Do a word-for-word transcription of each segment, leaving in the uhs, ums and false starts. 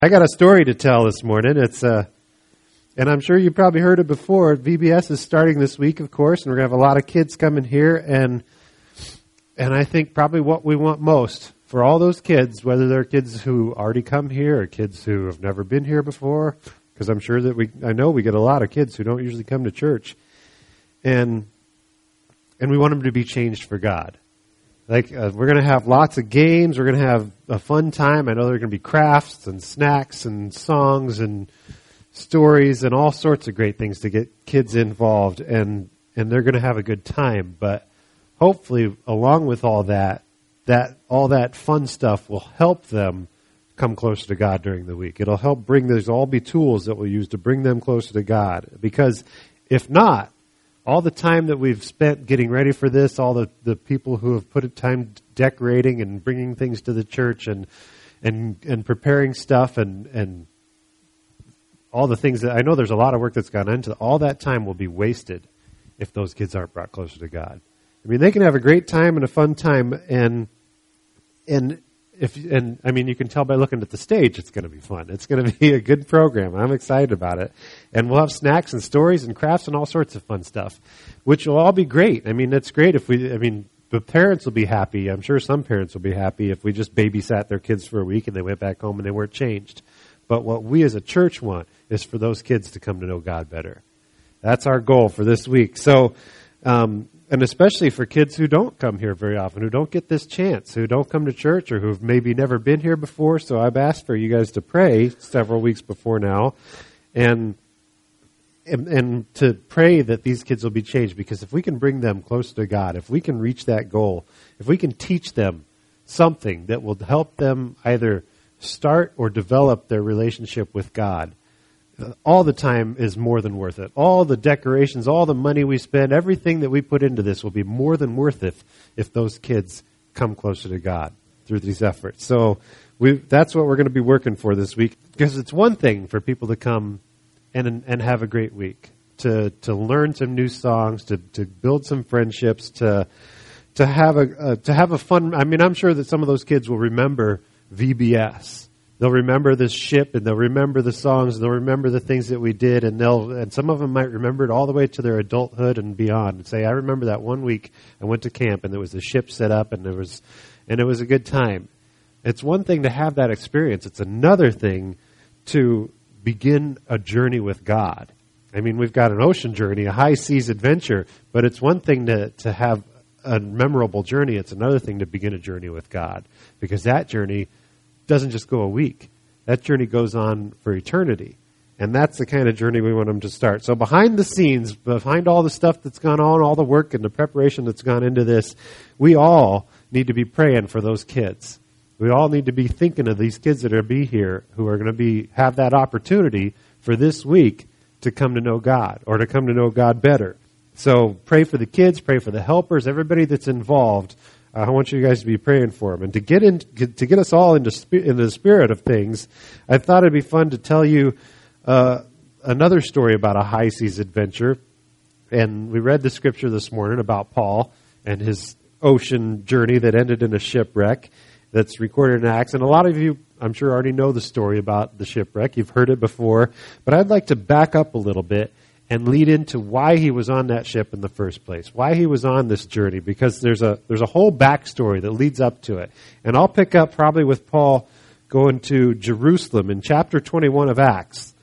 I got a story to tell this morning. It's uh, and I'm sure you probably heard it before. V B S is starting this week, of course, and we're going to have a lot of kids coming here. And and I think probably what we want most for all those kids, whether they're kids who already come here or kids who have never been here before, because I'm sure that we, I know we get a lot of kids who don't usually come to church, and and we want them to be changed for God. Like, uh, we're going to have lots of games. We're going to have a fun time. I know there are going to be crafts and snacks and songs and stories and all sorts of great things to get kids involved, and and they're going to have a good time. But hopefully, along with all that, that all that fun stuff will help them come closer to God during the week. It'll help bring those all be tools that we'll use to bring them closer to God. Because if not, all the time that we've spent getting ready for this, all the, the people who have put time decorating and bringing things to the church and and and preparing stuff and, and all the things that I know there's a lot of work that's gone into, all that time will be wasted if those kids aren't brought closer to God. I mean, they can have a great time and a fun time, and and if and I mean, you can tell by looking at the stage, it's going to be fun. It's going to be a good program. I'm excited about it, and we'll have snacks and stories and crafts and all sorts of fun stuff, which will all be great. I mean, it's great if we. I mean, the parents will be happy. I'm sure some parents will be happy if we just babysat their kids for a week and they went back home and they weren't changed. But what we as a church want is for those kids to come to know God better. That's our goal for this week. So. Um, And especially for kids who don't come here very often, who don't get this chance, who don't come to church, or who've maybe never been here before. So I've asked for you guys to pray several weeks before now, and and, and to pray that these kids will be changed. Because if we can bring them closer to God, if we can reach that goal, if we can teach them something that will help them either start or develop their relationship with God, all the time is more than worth it. All the decorations, all the money we spend, everything that we put into this will be more than worth it if those kids come closer to God through these efforts. So we, that's what we're going to be working for this week, because it's one thing for people to come and and have a great week, to to learn some new songs, to to build some friendships, to to have a uh, to have a fun. I mean, I'm sure that some of those kids will remember V B S. They'll remember this ship, and they'll remember the songs, and they'll remember the things that we did, and they'll and some of them might remember it all the way to their adulthood and beyond, and say, "I remember that one week I went to camp, and there was a ship set up, and there was, and it was a good time." It's one thing to have that experience; it's another thing to begin a journey with God. I mean, we've got an ocean journey, a high seas adventure, but it's one thing to to have a memorable journey. It's another thing to begin a journey with God, because that journey doesn't just go a week. That journey goes on for eternity. And that's the kind of journey we want them to start. So behind the scenes, behind all the stuff that's gone on, all the work and the preparation that's gone into this, we all need to be praying for those kids. We all need to be thinking of these kids that are be here, who are going to be have that opportunity for this week to come to know God, or to come to know God better. So pray for the kids, pray for the helpers, everybody that's involved. Uh, I want you guys to be praying for them. And to get in, to get us all into, sp- into the spirit of things, I thought it'd be fun to tell you uh, another story about a high seas adventure. And we read the scripture this morning about Paul and his ocean journey that ended in a shipwreck that's recorded in Acts. And a lot of you, I'm sure, already know the story about the shipwreck. You've heard it before. But I'd like to back up a little bit and lead into why he was on that ship in the first place, why he was on this journey, because there's a there's a whole backstory that leads up to it. And I'll pick up probably with Paul going to Jerusalem in chapter twenty-one of Acts.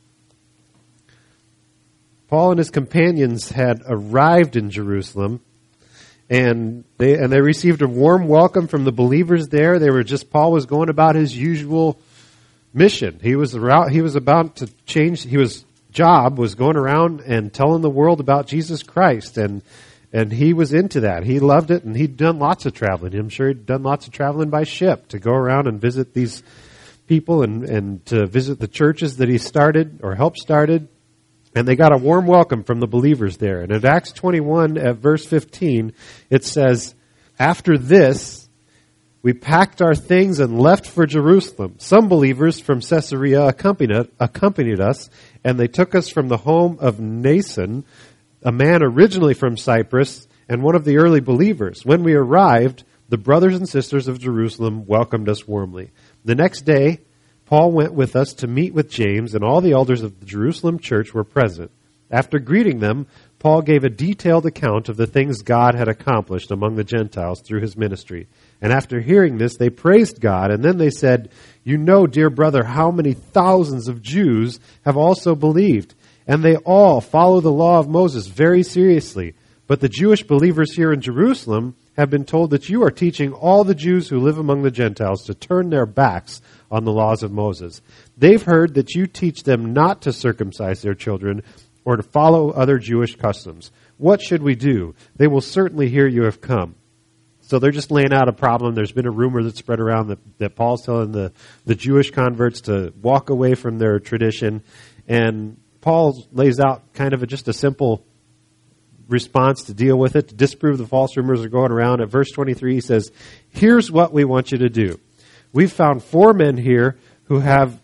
Paul and his companions had arrived in Jerusalem, and they and they received a warm welcome from the believers there. They were just Paul was going about his usual mission. He was around, he was about to change. He was job was going around and telling the world about Jesus Christ, and and he was into that. He loved it, and he'd done lots of traveling. I'm sure he'd done lots of traveling by ship to go around and visit these people and, and to visit the churches that he started or helped started. And they got a warm welcome from the believers there. And at Acts twenty-one, at verse fifteen, it says, "After this, we packed our things and left for Jerusalem. Some believers from Caesarea accompanied, accompanied us, and they took us from the home of Nason, a man originally from Cyprus, and one of the early believers. When we arrived, the brothers and sisters of Jerusalem welcomed us warmly. The next day, Paul went with us to meet with James, and all the elders of the Jerusalem church were present. After greeting them, Paul gave a detailed account of the things God had accomplished among the Gentiles through his ministry. And after hearing this, they praised God, and then they said, "You know, dear brother, how many thousands of Jews have also believed, and they all follow the law of Moses very seriously. But the Jewish believers here in Jerusalem have been told that you are teaching all the Jews who live among the Gentiles to turn their backs on the laws of Moses. They've heard that you teach them not to circumcise their children or to follow other Jewish customs. What should we do? They will certainly hear you have come." So they're just laying out a problem. There's been a rumor that's spread around that, that Paul's telling the, the Jewish converts to walk away from their tradition. And Paul lays out kind of a, just a simple response to deal with it, to disprove the false rumors that are going around. At verse twenty-three, he says, "Here's what we want you to do. We've found four men here who have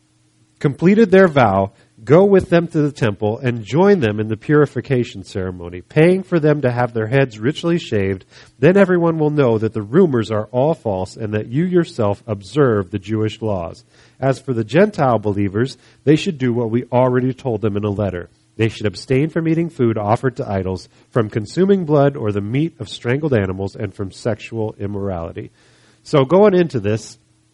completed their vow. Go with them to the temple and join them in the purification ceremony, paying for them to have their heads richly shaved. Then everyone will know that the rumors are all false and that you yourself observe the Jewish laws. As for the Gentile believers, they should do what we already told them in a letter. They should abstain from eating food offered to idols, from consuming blood or the meat of strangled animals, and from sexual immorality." So going into this,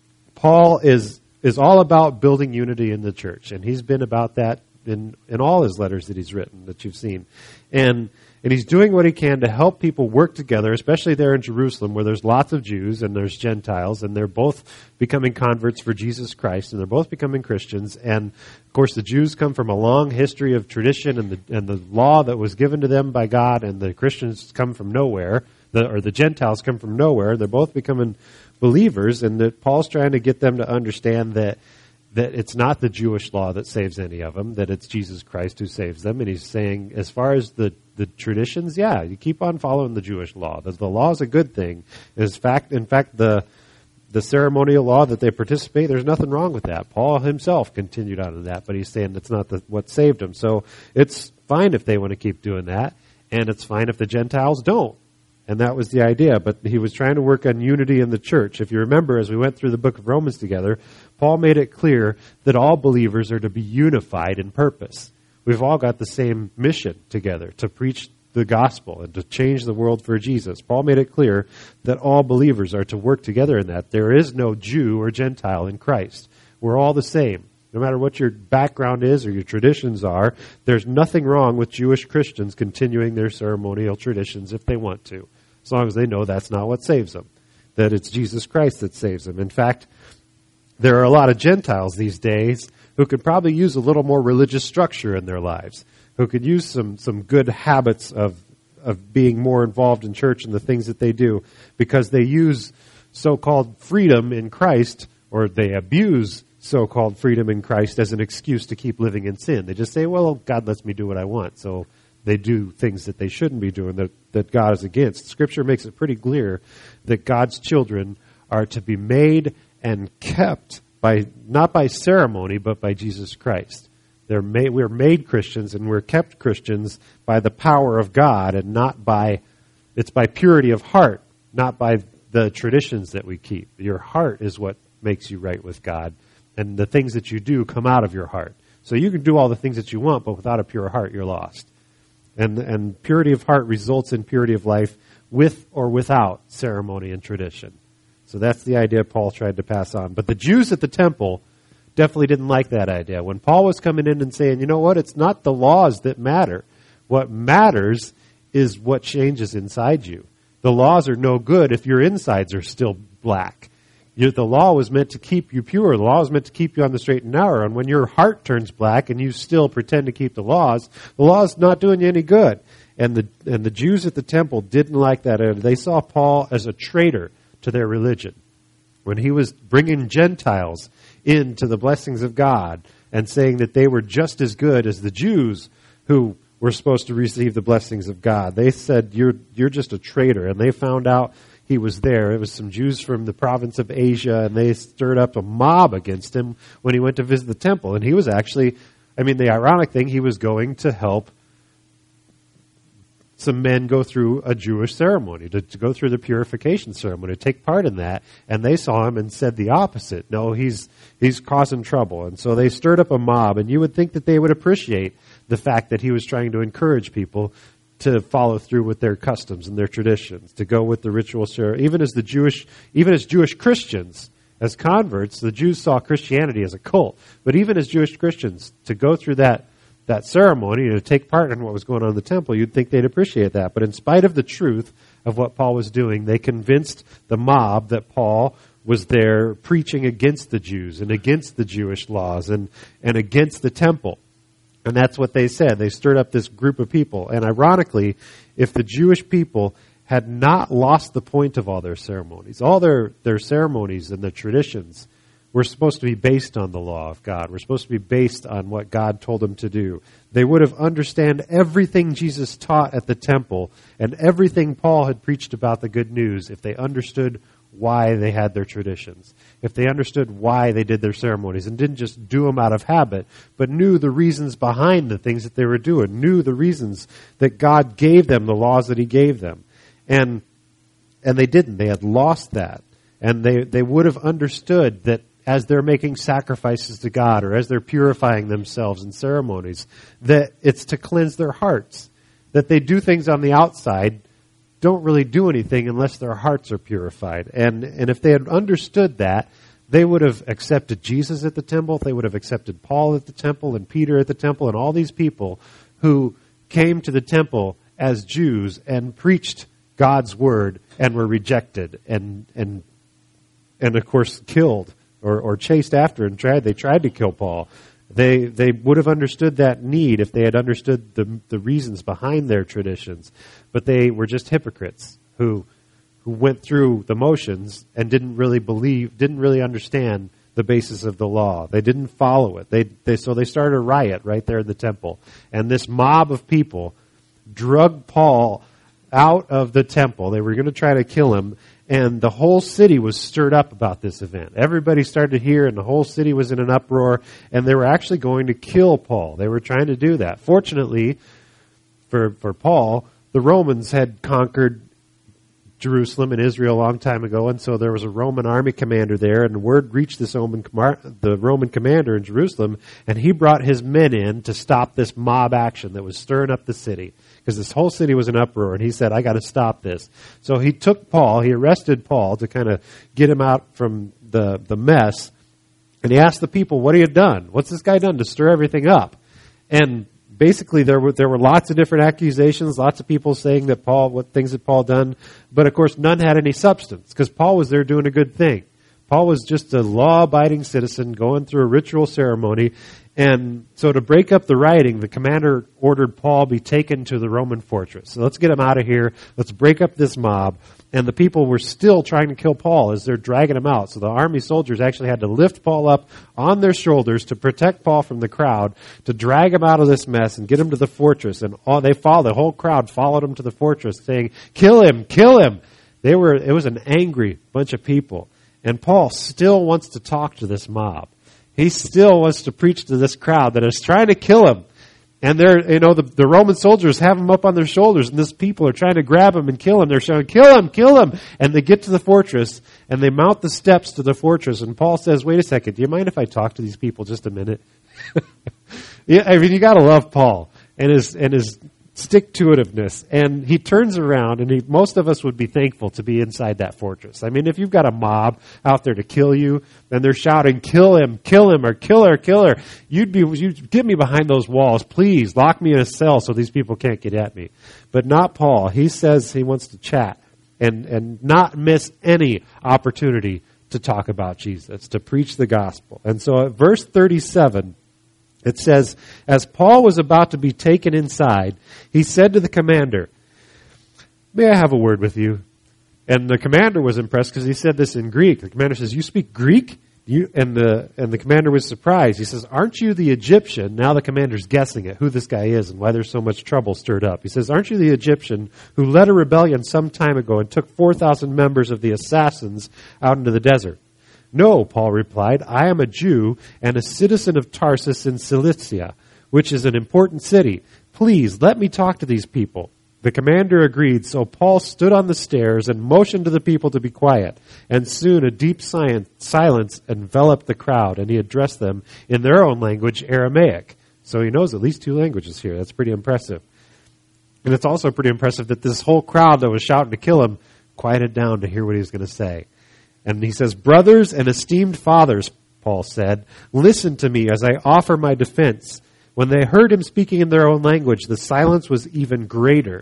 Paul is is all about building unity in the church, and he's been about that in, in all his letters that he's written that you've seen. And and he's doing what he can to help people work together, especially there in Jerusalem where there's lots of Jews and there's Gentiles, and they're both becoming converts for Jesus Christ, and they're both becoming Christians. And of course the Jews come from a long history of tradition and the and the law that was given to them by God, and the Christians come from nowhere, the, or the Gentiles come from nowhere. They're both becoming believers, and that Paul's trying to get them to understand that that it's not the Jewish law that saves any of them, that it's Jesus Christ who saves them. And he's saying, as far as the, the traditions, yeah, you keep on following the Jewish law. The, the law is a good thing. In fact, in fact, the the ceremonial law that they participate, there's nothing wrong with that. Paul himself continued on in that, but he's saying that's not the, what saved them. So it's fine if they want to keep doing that, and it's fine if the Gentiles don't. And that was the idea. But he was trying to work on unity in the church. If you remember, as we went through the book of Romans together, Paul made it clear that all believers are to be unified in purpose. We've all got the same mission together, to preach the gospel and to change the world for Jesus. Paul made it clear that all believers are to work together in that. There is no Jew or Gentile in Christ. We're all the same. No matter what your background is or your traditions are, there's nothing wrong with Jewish Christians continuing their ceremonial traditions if they want to, as long as they know that's not what saves them, that it's Jesus Christ that saves them. In fact, there are a lot of Gentiles these days who could probably use a little more religious structure in their lives, who could use some, some good habits of, of being more involved in church and the things that they do, because they use so-called freedom in Christ, or they abuse so-called freedom in Christ as an excuse to keep living in sin. They just say, well, God lets me do what I want, so they do things that they shouldn't be doing, that, that God is against. Scripture makes it pretty clear that God's children are to be made and kept by, not by ceremony, but by Jesus Christ. They're made, we're made Christians and we're kept Christians by the power of God, and not by, it's by purity of heart, not by the traditions that we keep. Your heart is what makes you right with God, and the things that you do come out of your heart. So you can do all the things that you want, but without a pure heart, you're lost. And and purity of heart results in purity of life with or without ceremony and tradition. So that's the idea Paul tried to pass on. But the Jews at the temple definitely didn't like that idea. When Paul was coming in and saying, you know what, it's not the laws that matter. What matters is what changes inside you. The laws are no good if your insides are still black. You, the law was meant to keep you pure. The law was meant to keep you on the straight and narrow. And when your heart turns black and you still pretend to keep the laws, the law is not doing you any good. And the and the Jews at the temple didn't like that. They saw Paul as a traitor to their religion. When he was bringing Gentiles into the blessings of God and saying that they were just as good as the Jews who were supposed to receive the blessings of God, they said, you're you're just a traitor. And they found out he was there. It was some Jews from the province of Asia, and they stirred up a mob against him when he went to visit the temple. And he was actually, I mean, the ironic thing, he was going to help some men go through a Jewish ceremony, to, to go through the purification ceremony, to take part in that, and they saw him and said the opposite. No, he's he's causing trouble. And so they stirred up a mob, and you would think that they would appreciate the fact that he was trying to encourage people to follow through with their customs and their traditions, to go with the ritual ceremony. Even as the Jewish, even as Jewish Christians, as converts, the Jews saw Christianity as a cult. But even as Jewish Christians, to go through that that ceremony, to take part in what was going on in the temple, you'd think they'd appreciate that. But in spite of the truth of what Paul was doing, they convinced the mob that Paul was there preaching against the Jews and against the Jewish laws and, and against the temple. And that's what they said. They stirred up this group of people. And ironically, if the Jewish people had not lost the point of all their ceremonies, all their, their ceremonies and their traditions were supposed to be based on the law of God. We're supposed to be based on what God told them to do. They would have understood everything Jesus taught at the temple and everything Paul had preached about the good news if they understood why they had their traditions, if they understood why they did their ceremonies and didn't just do them out of habit, but knew the reasons behind the things that they were doing, knew the reasons that God gave them, the laws that he gave them. And and they didn't. They had lost that. And they, they would have understood that as they're making sacrifices to God or as they're purifying themselves in ceremonies, that it's to cleanse their hearts, that they do things on the outside, don't really do anything unless their hearts are purified. And and if they had understood that, they would have accepted Jesus at the temple, they would have accepted Paul at the temple and Peter at the temple and all these people who came to the temple as Jews and preached God's word and were rejected and and and of course killed or, or chased after and tried they tried to kill Paul. They they would have understood that need if they had understood the the reasons behind their traditions. But they were just hypocrites who who went through the motions and didn't really believe, didn't really understand the basis of the law. They didn't follow it. They they so they started a riot right there in the temple. And this mob of people drug Paul out of the temple. They were going to try to kill him. And the whole city was stirred up about this event. Everybody started to hear, and the whole city was in an uproar, and they were actually going to kill Paul. They were trying to do that. Fortunately, for, for Paul, the Romans had conquered Jerusalem and Israel a long time ago, and so there was a Roman army commander there, and the word reached this Roman, the Roman commander in Jerusalem, and he brought his men in to stop this mob action that was stirring up the city. Because this whole city was in uproar, and he said, I got to stop this. So he took Paul, he arrested Paul to kind of get him out from the, the mess, and he asked the people, what have you done? What's this guy done to stir everything up? And basically there were there were lots of different accusations, lots of people saying that Paul, what things that Paul done, but of course none had any substance, because Paul was there doing a good thing. Paul was just a law-abiding citizen going through a ritual ceremony. And so to break up the rioting, the commander ordered Paul be taken to the Roman fortress. So let's get him out of here. Let's break up this mob. And the people were still trying to kill Paul as they're dragging him out. So the army soldiers actually had to lift Paul up on their shoulders to protect Paul from the crowd, to drag him out of this mess and get him to the fortress. And all they followed, the whole crowd followed him to the fortress saying, kill him, kill him. They were, it was an angry bunch of people. And Paul still wants to talk to this mob. He still wants to preach to this crowd that is trying to kill him. And they're, you know, the, the Roman soldiers have him up on their shoulders, and this people are trying to grab him and kill him. They're shouting, kill him, kill him. And they get to the fortress, and they mount the steps to the fortress, and Paul says, wait a second, do you mind if I talk to these people just a minute? Yeah, I mean, you gotta love Paul and his, and his stick-to-itiveness. And he turns around, and he, most of us would be thankful to be inside that fortress. I mean, if you've got a mob out there to kill you, and they're shouting, kill him, kill him, or kill her, kill her, you'd be, you'd get me behind those walls, please, lock me in a cell so these people can't get at me. But not Paul. He says he wants to chat and, and not miss any opportunity to talk about Jesus, to preach the gospel. And so at verse thirty-seven, it says, as Paul was about to be taken inside, he said to the commander, may I have a word with you? And the commander was impressed because he said this in Greek. The commander says, you speak Greek? You, and the and the commander was surprised. He says, aren't you the Egyptian? Now the commander's guessing at who this guy is and why there's so much trouble stirred up. He says, aren't you the Egyptian who led a rebellion some time ago and took four thousand members of the assassins out into the desert? No, Paul replied, I am a Jew and a citizen of Tarsus in Cilicia, which is an important city. Please, let me talk to these people. The commander agreed, so Paul stood on the stairs and motioned to the people to be quiet. And soon a deep silence enveloped the crowd, and he addressed them in their own language, Aramaic. So he knows at least two languages here. That's pretty impressive. And it's also pretty impressive that this whole crowd that was shouting to kill him quieted down to hear what he was going to say. And he says, "Brothers and esteemed fathers," Paul said, "listen to me as I offer my defense." When they heard him speaking in their own language, the silence was even greater.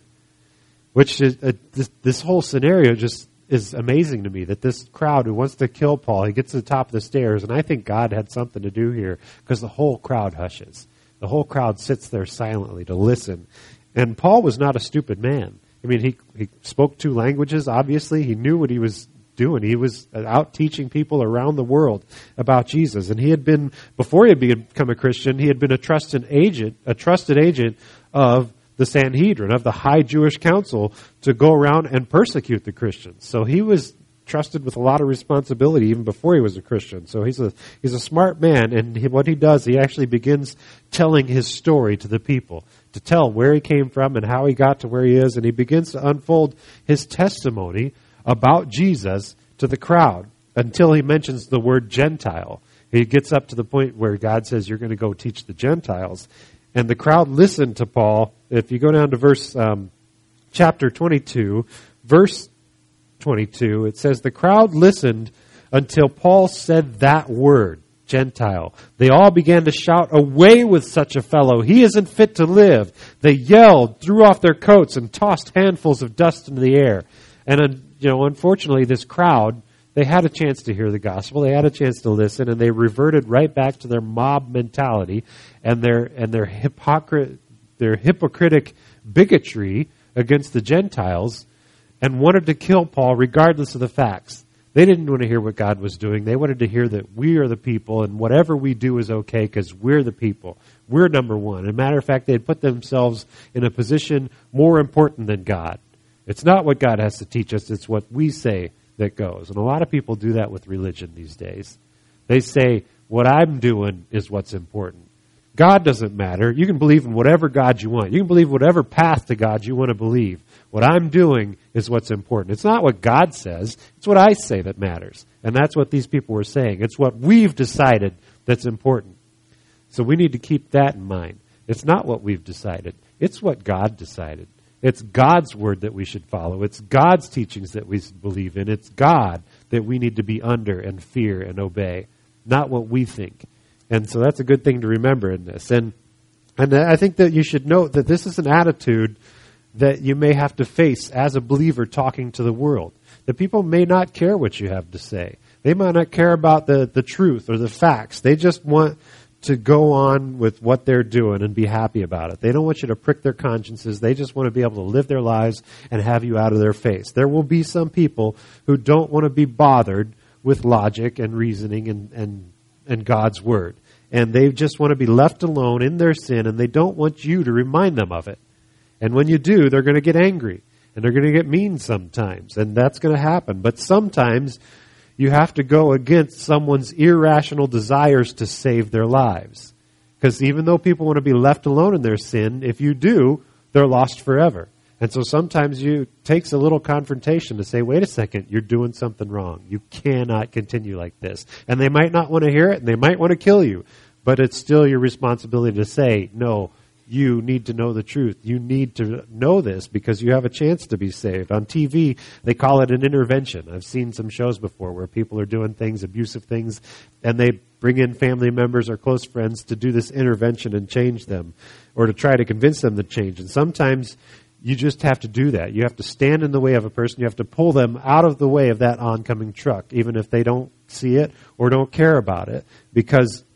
Which is, uh, this, this whole scenario just is amazing to me, that this crowd who wants to kill Paul, he gets to the top of the stairs, and I think God had something to do here, because the whole crowd hushes. The whole crowd sits there silently to listen. And Paul was not a stupid man. I mean, he, he spoke two languages, obviously. He knew what he was doing. He was out teaching people around the world about Jesus. And he had been, before he had become a Christian, he had been a trusted agent, a trusted agent of the Sanhedrin, of the high Jewish council, to go around and persecute the Christians. So he was trusted with a lot of responsibility even before he was a Christian. So he's a he's a smart man, and he, what he does, he actually begins telling his story to the people, to tell where he came from and how he got to where he is, and he begins to unfold his testimony about Jesus to the crowd until he mentions the word Gentile. He gets up to the point where God says, "You're going to go teach the Gentiles." And the crowd listened to Paul. If you go down to verse um, chapter twenty-two, verse twenty-two, it says, "The crowd listened until Paul said that word, Gentile. They all began to shout, 'Away with such a fellow! He isn't fit to live!' They yelled, threw off their coats, and tossed handfuls of dust into the air." And, uh, you know, unfortunately, this crowd, they had a chance to hear the gospel. They had a chance to listen, and they reverted right back to their mob mentality and their and their hypocrite, their hypocritic bigotry against the Gentiles, and wanted to kill Paul regardless of the facts. They didn't want to hear what God was doing. They wanted to hear that we are the people, and whatever we do is okay because we're the people. We're number one. As a matter of fact, they had put themselves in a position more important than God. It's not what God has to teach us. It's what we say that goes. And a lot of people do that with religion these days. They say, what I'm doing is what's important. God doesn't matter. You can believe in whatever God you want. You can believe whatever path to God you want to believe. What I'm doing is what's important. It's not what God says. It's what I say that matters. And that's what these people were saying. It's what we've decided that's important. So we need to keep that in mind. It's not what we've decided. It's what God decided. It's God's word that we should follow. It's God's teachings that we believe in. It's God that we need to be under and fear and obey, not what we think. And so that's a good thing to remember in this. And and I think that you should note that this is an attitude that you may have to face as a believer talking to the world. The people may not care what you have to say. They might not care about the, the truth or the facts. They just want to go on with what they're doing and be happy about it. They don't want you to prick their consciences. They just want to be able to live their lives and have you out of their face. There will be some people who don't want to be bothered with logic and reasoning and, and, and God's word. And they just want to be left alone in their sin, and they don't want you to remind them of it. And when you do, they're going to get angry, and they're going to get mean sometimes, and that's going to happen. But sometimes you have to go against someone's irrational desires to save their lives. Because even though people want to be left alone in their sin, if you do, they're lost forever. And so sometimes you, it takes a little confrontation to say, wait a second, you're doing something wrong. You cannot continue like this. And they might not want to hear it, and they might want to kill you. But it's still your responsibility to say, no, you need to know the truth. You need to know this because you have a chance to be saved. On T V, they call it an intervention. I've seen some shows before where people are doing things, abusive things, and they bring in family members or close friends to do this intervention and change them, or to try to convince them to change. And sometimes you just have to do that. You have to stand in the way of a person. You have to pull them out of the way of that oncoming truck, even if they don't see it or don't care about it, because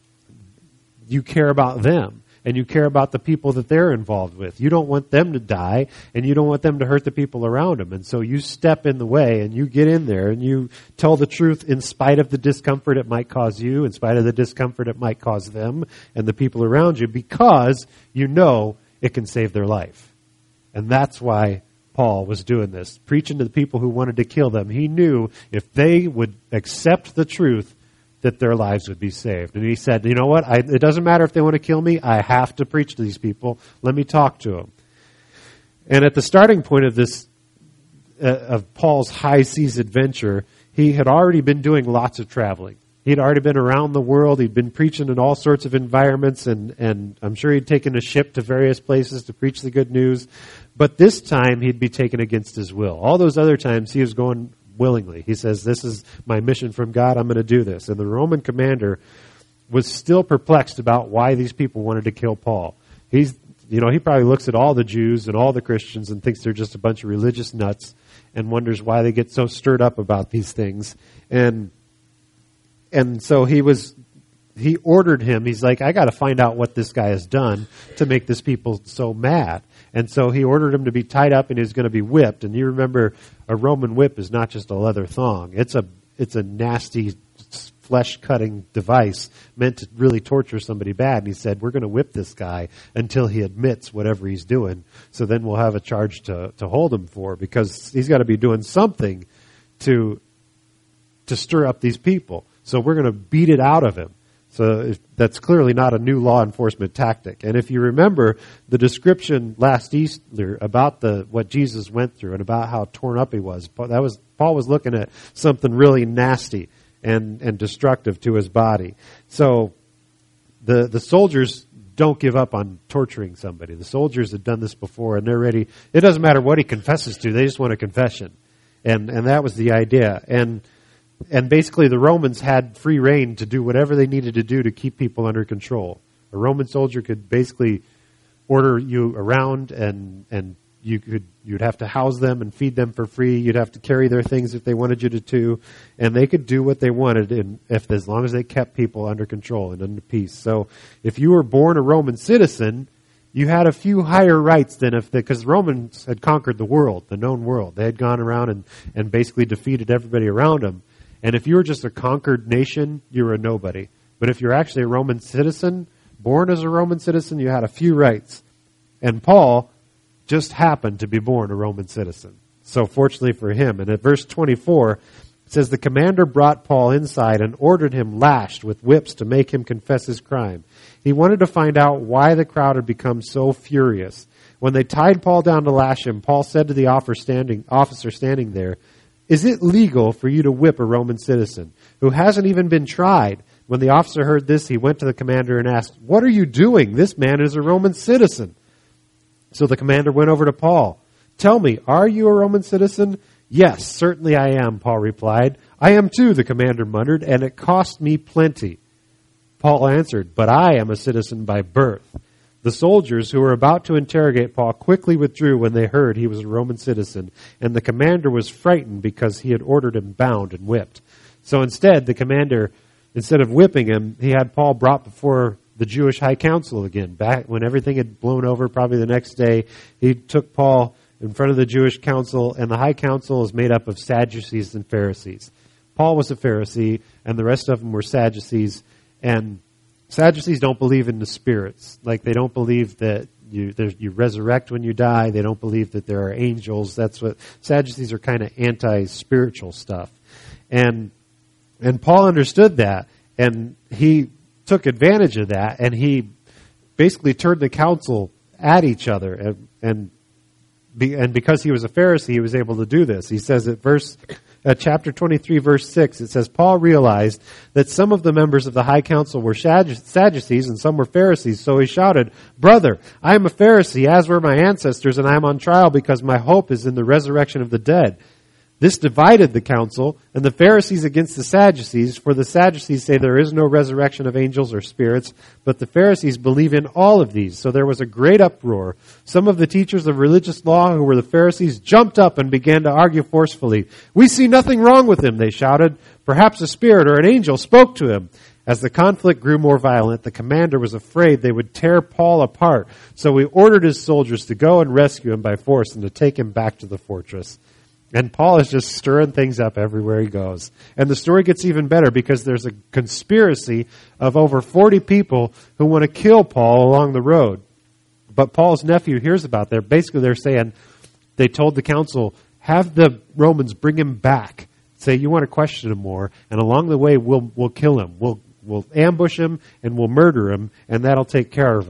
you care about them. And you care about the people that they're involved with. You don't want them to die, and you don't want them to hurt the people around them. And so you step in the way, and you get in there, and you tell the truth in spite of the discomfort it might cause you, in spite of the discomfort it might cause them and the people around you, because you know it can save their life. And that's why Paul was doing this, preaching to the people who wanted to kill them. He knew if they would accept the truth, that their lives would be saved. And he said, you know what? I, it doesn't matter if they want to kill me. I have to preach to these people. Let me talk to them. And at the starting point of this, uh, of Paul's high seas adventure, he had already been doing lots of traveling. He'd already been around the world. He'd been preaching in all sorts of environments, and, and I'm sure he'd taken a ship to various places to preach the good news. But this time, he'd be taken against his will. All those other times, he was going willingly. He says, this is my mission from God. I'm going to do this. And the Roman commander was still perplexed about why these people wanted to kill Paul. He's, you know, he probably looks at all the Jews and all the Christians and thinks they're just a bunch of religious nuts and wonders why they get so stirred up about these things. And And so he was, he ordered him, he's like, I got to find out what this guy has done to make this people so mad. And so he ordered him to be tied up and he was going to be whipped. And you remember, a Roman whip is not just a leather thong. It's a, it's a nasty, flesh-cutting device meant to really torture somebody bad. And he said, we're going to whip this guy until he admits whatever he's doing. So then we'll have a charge to, to hold him for, because he's got to be doing something to, to stir up these people. So we're going to beat it out of him. So if, that's clearly not a new law enforcement tactic. And if you remember the description last Easter about the what Jesus went through and about how torn up he was, that was Paul was looking at something really nasty and, and destructive to his body. So the the soldiers don't give up on torturing somebody. The soldiers have done this before, and they're ready. It doesn't matter what he confesses to; they just want a confession, and and that was the idea. And And basically the Romans had free reign to do whatever they needed to do to keep people under control. A Roman soldier could basically order you around, and, and you could, you'd have to house them and feed them for free. You'd have to carry their things if they wanted you to too. And they could do what they wanted in, if, as long as they kept people under control and under peace. So if you were born a Roman citizen, you had a few higher rights than if, because the Romans had conquered the world, the known world. They had gone around and, and basically defeated everybody around them. And if you were just a conquered nation, you were a nobody. But if you're actually a Roman citizen, born as a Roman citizen, you had a few rights. And Paul just happened to be born a Roman citizen. So fortunately for him. And at verse twenty-four, it says, the commander brought Paul inside and ordered him lashed with whips to make him confess his crime. He wanted to find out why the crowd had become so furious. When they tied Paul down to lash him, Paul said to the officer standing, officer standing there, is it legal for you to whip a Roman citizen who hasn't even been tried? When the officer heard this, he went to the commander and asked, what are you doing? This man is a Roman citizen. So the commander went over to Paul. Tell me, are you a Roman citizen? Yes, certainly I am, Paul replied. I am too, the commander muttered, and it cost me plenty. Paul answered, but I am a citizen by birth. The soldiers who were about to interrogate Paul quickly withdrew when they heard he was a Roman citizen, and the commander was frightened because he had ordered him bound and whipped. So instead, the commander, instead of whipping him, he had Paul brought before the Jewish High Council again. Back when everything had blown over, probably the next day, he took Paul in front of the Jewish council, and the High Council is made up of Sadducees and Pharisees. Paul was a Pharisee, and the rest of them were Sadducees, and Sadducees don't believe in the spirits. Like, they don't believe that you you resurrect when you die. They don't believe that there are angels. That's what Sadducees are, kind of anti-spiritual stuff. And and Paul understood that, and he took advantage of that, and he basically turned the council at each other. And and, be, and because he was a Pharisee, he was able to do this. He says at verse Uh, chapter twenty-three, verse six, it says, Paul realized that some of the members of the high council were Sadducees and some were Pharisees. So he shouted, brother, I am a Pharisee, as were my ancestors, and I am on trial because my hope is in the resurrection of the dead. This divided the council, and the Pharisees against the Sadducees, for the Sadducees say there is no resurrection of angels or spirits, but the Pharisees believe in all of these. So there was a great uproar. Some of the teachers of religious law, who were the Pharisees, jumped up and began to argue forcefully. We see nothing wrong with him, they shouted. Perhaps a spirit or an angel spoke to him. As the conflict grew more violent, the commander was afraid they would tear Paul apart. So he ordered his soldiers to go and rescue him by force and to take him back to the fortress. And Paul is just stirring things up everywhere he goes. And the story gets even better because there's a conspiracy of over forty people who want to kill Paul along the road. But Paul's nephew hears about that. Basically, they're saying, they told the council, have the Romans bring him back. Say, you want to question him more, and along the way, we'll we'll kill him. We'll we'll ambush him, and we'll murder him, and that'll take care of him.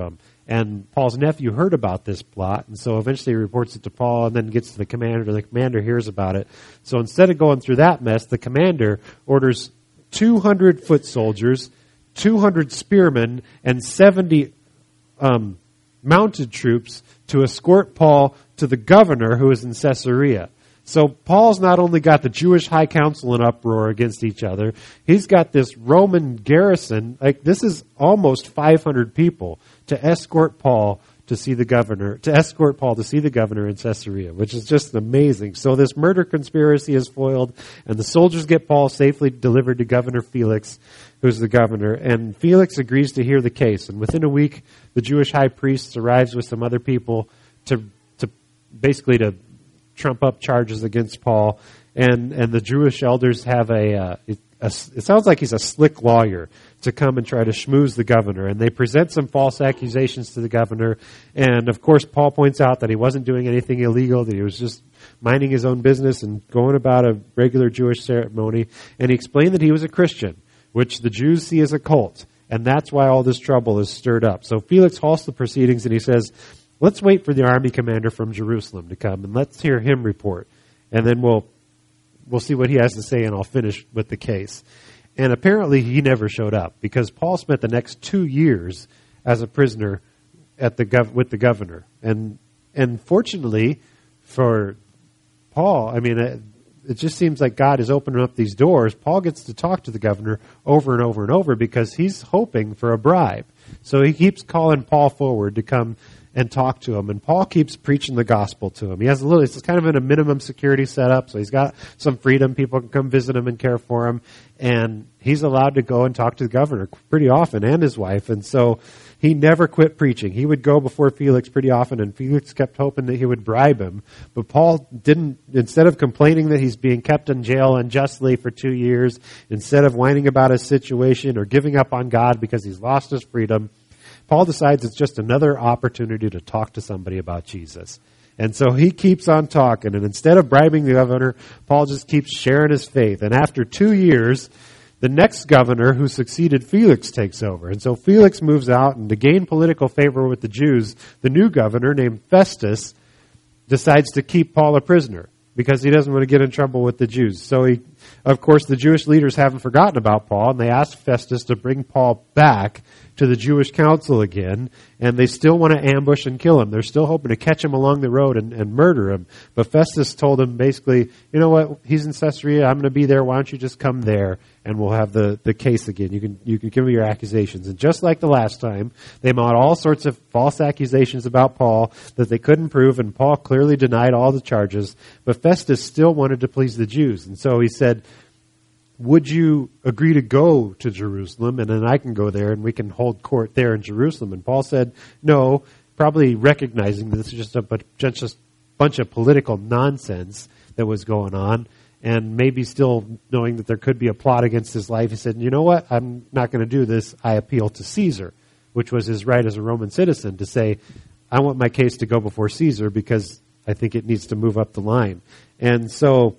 And Paul's nephew heard about this plot, and so eventually he reports it to Paul and then gets to the commander. The commander hears about it. So instead of going through that mess, the commander orders two hundred foot soldiers, two hundred spearmen, and seventy um, mounted troops to escort Paul to the governor who is in Caesarea. So Paul's not only got the Jewish high council in uproar against each other, he's got this Roman garrison. Like, this is almost five hundred people to escort Paul to see the governor, to escort Paul to see the governor in Caesarea, which is just amazing. So this murder conspiracy is foiled, and the soldiers get Paul safely delivered to Governor Felix, who's the governor. And Felix agrees to hear the case. And within a week, the Jewish high priest arrives with some other people to to basically to trump up charges against Paul. And and the Jewish elders have a, uh, it, a it sounds like he's a slick lawyer to come and try to schmooze the governor. And they present some false accusations to the governor. And of course, Paul points out that he wasn't doing anything illegal, that he was just minding his own business and going about a regular Jewish ceremony. And he explained that he was a Christian, which the Jews see as a cult. And that's why all this trouble is stirred up. So Felix halts the proceedings and he says, let's wait for the army commander from Jerusalem to come and let's hear him report. And then we'll we'll see what he has to say, and I'll finish with the case. And apparently he never showed up because Paul spent the next two years as a prisoner at the gov- with the governor. And and fortunately for Paul, I mean, it, it just seems like God is opening up these doors. Paul gets to talk to the governor over and over and over because he's hoping for a bribe. So he keeps calling Paul forward to come and talk to him. And Paul keeps preaching the gospel to him. He has a little, it's kind of in a minimum security setup, so he's got some freedom. People can come visit him and care for him. And he's allowed to go and talk to the governor pretty often, and his wife. And so he never quit preaching. He would go before Felix pretty often, and Felix kept hoping that he would bribe him. But Paul didn't, instead of complaining that he's being kept in jail unjustly for two years, instead of whining about his situation or giving up on God because he's lost his freedom, Paul decides it's just another opportunity to talk to somebody about Jesus. And so he keeps on talking. And instead of bribing the governor, Paul just keeps sharing his faith. And after two years, the next governor who succeeded Felix takes over. And so Felix moves out, and to gain political favor with the Jews, the new governor named Festus decides to keep Paul a prisoner because he doesn't want to get in trouble with the Jews. So he, of course, the Jewish leaders haven't forgotten about Paul, and they ask Festus to bring Paul back to the Jewish council again, and they still want to ambush and kill him. They're still hoping to catch him along the road and, and murder him. But Festus told him basically, you know what, he's in Caesarea, I'm going to be there, why don't you just come there and we'll have the, the case again. You can you can give me your accusations. And just like the last time, they mount all sorts of false accusations about Paul that they couldn't prove, and Paul clearly denied all the charges. But Festus still wanted to please the Jews. And so he said, would you agree to go to Jerusalem, and then I can go there and we can hold court there in Jerusalem? And Paul said, no, probably recognizing that this is just a just bunch of political nonsense that was going on, and maybe still knowing that there could be a plot against his life. He said, you know what, I'm not going to do this. I appeal to Caesar, which was his right as a Roman citizen to say, I want my case to go before Caesar because I think it needs to move up the line. And so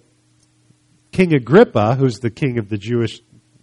King Agrippa, who's the king of the Jewish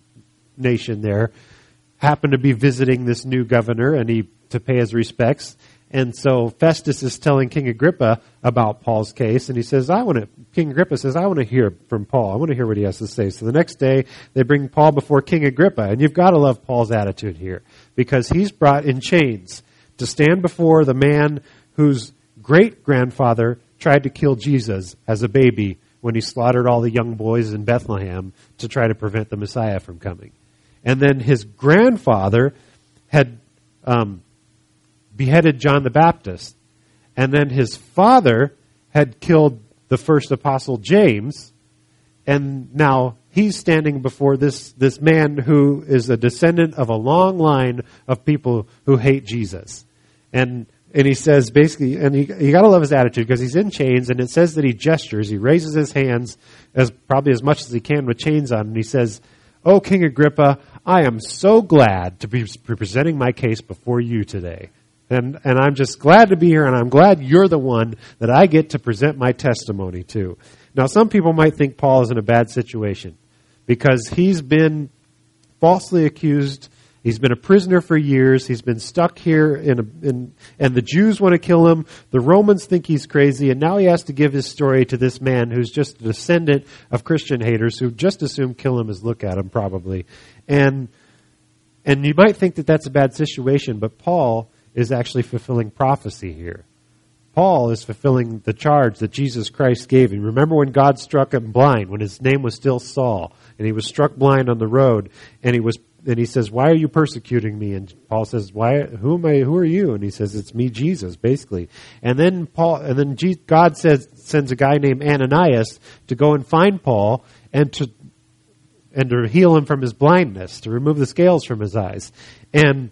nation there, happened to be visiting this new governor and he to pay his respects. And so Festus is telling King Agrippa about Paul's case, and he says, I want to, King Agrippa says, I want to hear from Paul. I want to hear what he has to say. So the next day, they bring Paul before King Agrippa, and you've got to love Paul's attitude here, because he's brought in chains to stand before the man whose great-grandfather tried to kill Jesus as a baby when he slaughtered all the young boys in Bethlehem to try to prevent the Messiah from coming. And then his grandfather had um, beheaded John the Baptist. And then his father had killed the first apostle James. And now he's standing before this, this man who is a descendant of a long line of people who hate Jesus. And And he says basically, and you, you got to love his attitude because he's in chains, and it says that he gestures, he raises his hands as probably as much as he can with chains on, and he says, "Oh, King Agrippa, I am so glad to be presenting my case before you today, and and I'm just glad to be here, and I'm glad you're the one that I get to present my testimony to." Now, some people might think Paul is in a bad situation because he's been falsely accused. He's been a prisoner for years. He's been stuck here, in, a, in and the Jews want to kill him. The Romans think he's crazy, and now he has to give his story to this man who's just a descendant of Christian haters who just assume kill him as look at him, probably. And and you might think that that's a bad situation, but Paul is actually fulfilling prophecy here. Paul is fulfilling the charge that Jesus Christ gave him. Remember when God struck him blind, when his name was still Saul, and he was struck blind on the road, and he was, and he says, "Why are you persecuting me?" And Paul says, "Why? Who am I? Who are you?" And he says, "It's me, Jesus," basically. And then Paul, and then God says, sends a guy named Ananias to go and find Paul and to and to heal him from his blindness, to remove the scales from his eyes, and.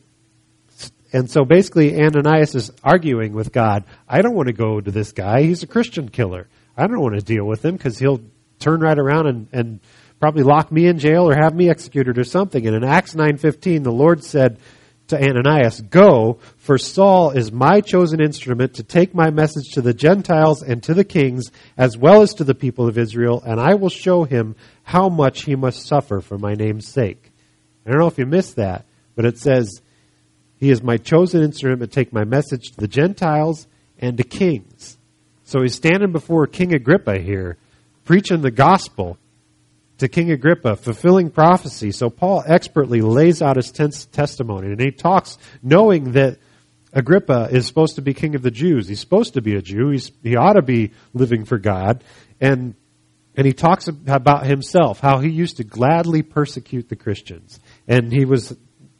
And so basically Ananias is arguing with God. I don't want to go to this guy. He's a Christian killer. I don't want to deal with him because he'll turn right around and, and probably lock me in jail or have me executed or something. And in Acts nine fifteen, the Lord said to Ananias, "Go, for Saul is my chosen instrument to take my message to the Gentiles and to the kings, as well as to the people of Israel, and I will show him how much he must suffer for my name's sake." I don't know if you missed that, but it says, "He is my chosen instrument to take my message to the Gentiles and to kings." So he's standing before King Agrippa here, preaching the gospel to King Agrippa, fulfilling prophecy. So Paul expertly lays out his tes- testimony, and he talks knowing that Agrippa is supposed to be king of the Jews. He's supposed to be a Jew. He's, he ought to be living for God. And, and he talks about himself, how he used to gladly persecute the Christians. And he was...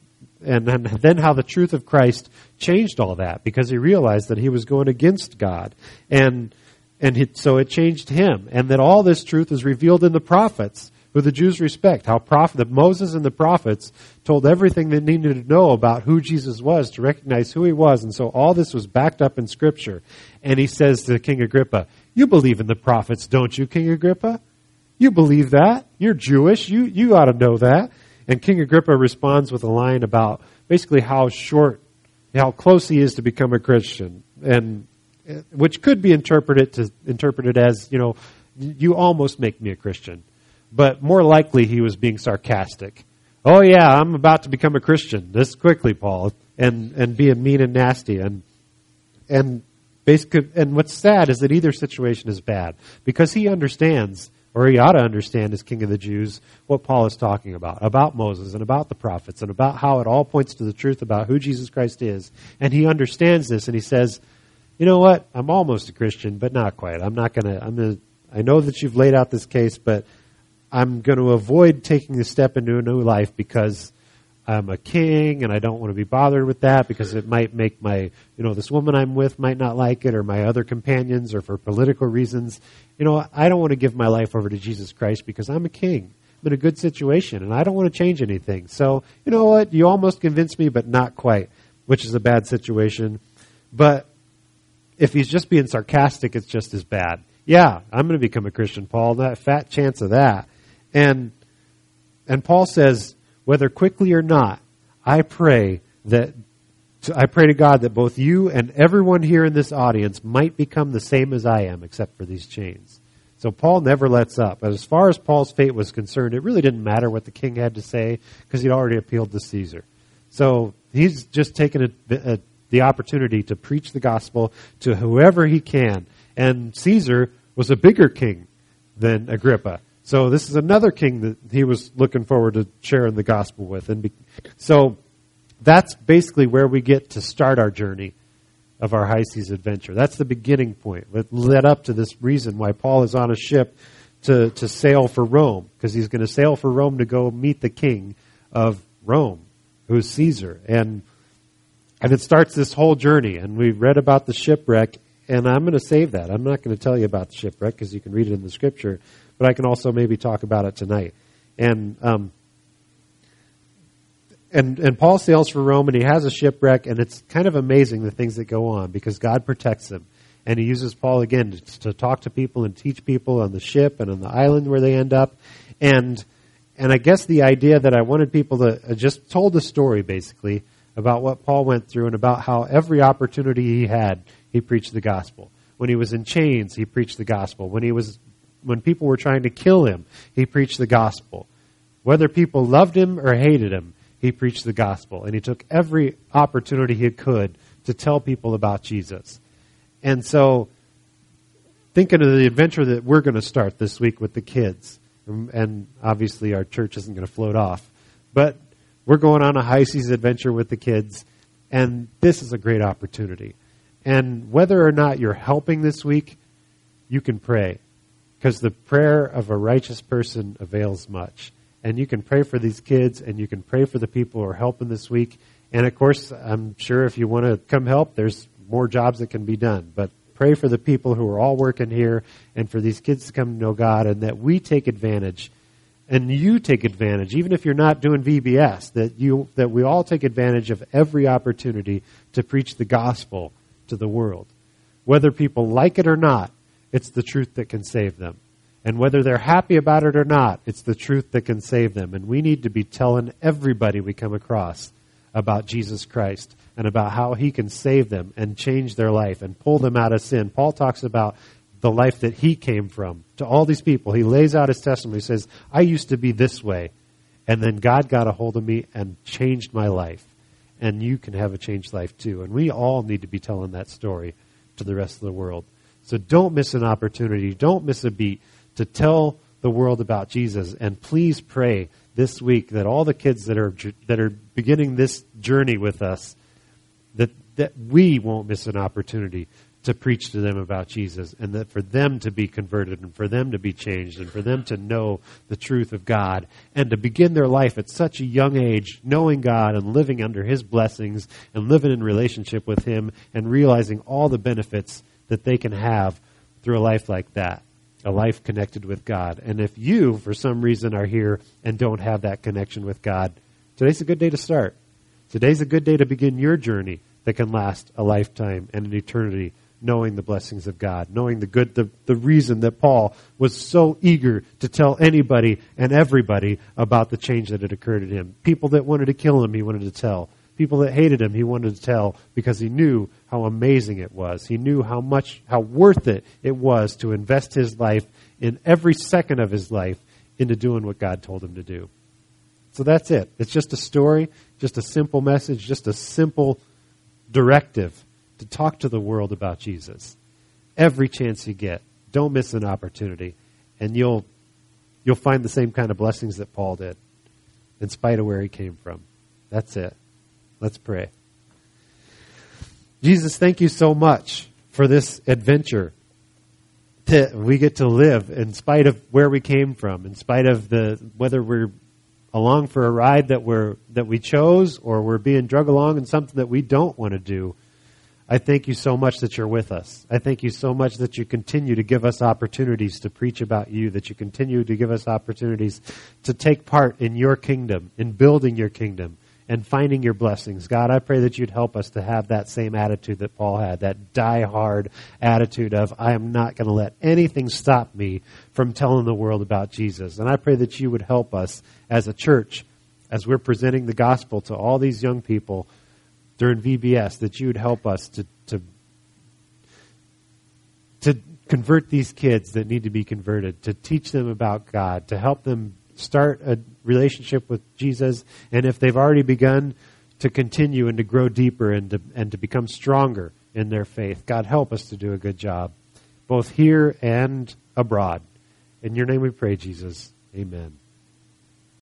And then how the truth of Christ changed all that, because he realized that he was going against God. And and it, so it changed him. And that all this truth is revealed in the prophets, who the Jews respect. How prophet, that Moses and the prophets told everything they needed to know about who Jesus was, to recognize who he was. And so all this was backed up in Scripture. And he says to King Agrippa, "You believe in the prophets, don't you, King Agrippa? You believe that? You're Jewish. You, you ought to know that." And King Agrippa responds with a line about basically how short, how close he is to become a Christian, and which could be interpreted to interpreted as, you know, you almost make me a Christian, but more likely he was being sarcastic. "Oh yeah, I'm about to become a Christian this quickly, Paul," and and being mean and nasty, and and basically, and what's sad is that either situation is bad, because he understands, or he ought to understand as King of the Jews, what Paul is talking about, about Moses and about the prophets and about how it all points to the truth about who Jesus Christ is. And he understands this, and he says, "You know what? I'm almost a Christian, but not quite. I'm not going to, I'm going to, I know that you've laid out this case, but I'm going to avoid taking the step into a new life because I'm a king and I don't want to be bothered with that, because it might make my, you know, this woman I'm with might not like it, or my other companions, or for political reasons. You know, I don't want to give my life over to Jesus Christ because I'm a king. I'm in a good situation and I don't want to change anything. So, you know what? You almost convinced me, but not quite," which is a bad situation. But if he's just being sarcastic, it's just as bad. "Yeah, I'm going to become a Christian, Paul. That fat chance of that." And, and Paul says, "Whether quickly or not, I pray that I pray to God that both you and everyone here in this audience might become the same as I am, except for these chains." So Paul never lets up. But as far as Paul's fate was concerned, it really didn't matter what the king had to say, because he'd already appealed to Caesar. So he's just taken a, a, the opportunity to preach the gospel to whoever he can. And Caesar was a bigger king than Agrippa. So this is another king that he was looking forward to sharing the gospel with. And be, so that's basically where we get to start our journey of our high seas adventure. That's the beginning point that led up to this reason why Paul is on a ship to, to sail for Rome, because he's going to sail for Rome to go meet the king of Rome, who's Caesar. And and it starts this whole journey. And we read about the shipwreck, and I'm going to save that. I'm not going to tell you about the shipwreck because you can read it in the scripture, but I can also maybe talk about it tonight. And um, and and Paul sails for Rome, and he has a shipwreck, and it's kind of amazing the things that go on, because God protects him. And he uses Paul again to, to talk to people and teach people on the ship and on the island where they end up. And and I guess the idea that I wanted people to uh, just told the story basically about what Paul went through, and about how every opportunity he had, he preached the gospel. When he was in chains, he preached the gospel. When he was when people were trying to kill him, he preached the gospel. Whether people loved him or hated him, he preached the gospel. And he took every opportunity he could to tell people about Jesus. And so, thinking of the adventure that we're going to start this week with the kids, and, and obviously our church isn't going to float off, but we're going on a high seas adventure with the kids, and this is a great opportunity. And whether or not you're helping this week, you can pray, because the prayer of a righteous person avails much. And you can pray for these kids, and you can pray for the people who are helping this week. And of course, I'm sure if you want to come help, there's more jobs that can be done. But pray for the people who are all working here, and for these kids to come to know God, and that we take advantage, and you take advantage, even if you're not doing V B S, that you that we all take advantage of every opportunity to preach the gospel to the world. Whether people like it or not, it's the truth that can save them. And whether they're happy about it or not, it's the truth that can save them. And we need to be telling everybody we come across about Jesus Christ and about how he can save them and change their life and pull them out of sin. Paul talks about the life that he came from. To all these people, he lays out his testimony. He says, I used to be this way, and then God got a hold of me and changed my life. And you can have a changed life too. And we all need to be telling that story to the rest of the world. So don't miss an opportunity. Don't miss a beat to tell the world about Jesus. And please pray this week that all the kids that are that are beginning this journey with us, that, that we won't miss an opportunity to preach to them about Jesus, and that for them to be converted and for them to be changed and for them to know the truth of God and to begin their life at such a young age knowing God and living under his blessings and living in relationship with him and realizing all the benefits that they can have through a life like that, a life connected with God. And if you, for some reason, are here and don't have that connection with God, today's a good day to start. Today's a good day to begin your journey that can last a lifetime and an eternity, knowing the blessings of God, knowing the good, the, the reason that Paul was so eager to tell anybody and everybody about the change that had occurred in him. People that wanted to kill him, he wanted to tell. People that hated him, he wanted to tell because he knew how amazing it was. He knew how much, how worth it it was to invest his life in every second of his life into doing what God told him to do. So that's it. It's just a story, just a simple message, just a simple directive to talk to the world about Jesus. Every chance you get, don't miss an opportunity, and you'll you'll find the same kind of blessings that Paul did, in spite of where he came from. That's it. Let's pray. Jesus, thank you so much for this adventure that we get to live in spite of where we came from, in spite of the whether we're along for a ride that we're that we chose or we're being drug along in something that we don't want to do. I thank you so much that you're with us. I thank you so much that you continue to give us opportunities to preach about you, that you continue to give us opportunities to take part in your kingdom, in building your kingdom, and finding your blessings. God, I pray that you'd help us to have that same attitude that Paul had, that die-hard attitude of, I am not going to let anything stop me from telling the world about Jesus. And I pray that you would help us as a church, as we're presenting the gospel to all these young people during V B S, that you would help us to, to, to convert these kids that need to be converted, to teach them about God, to help them start a relationship with Jesus, and if they've already begun, to continue and to grow deeper and to, and to become stronger in their faith. God, help us to do a good job, both here and abroad. In your name we pray, Jesus. Amen.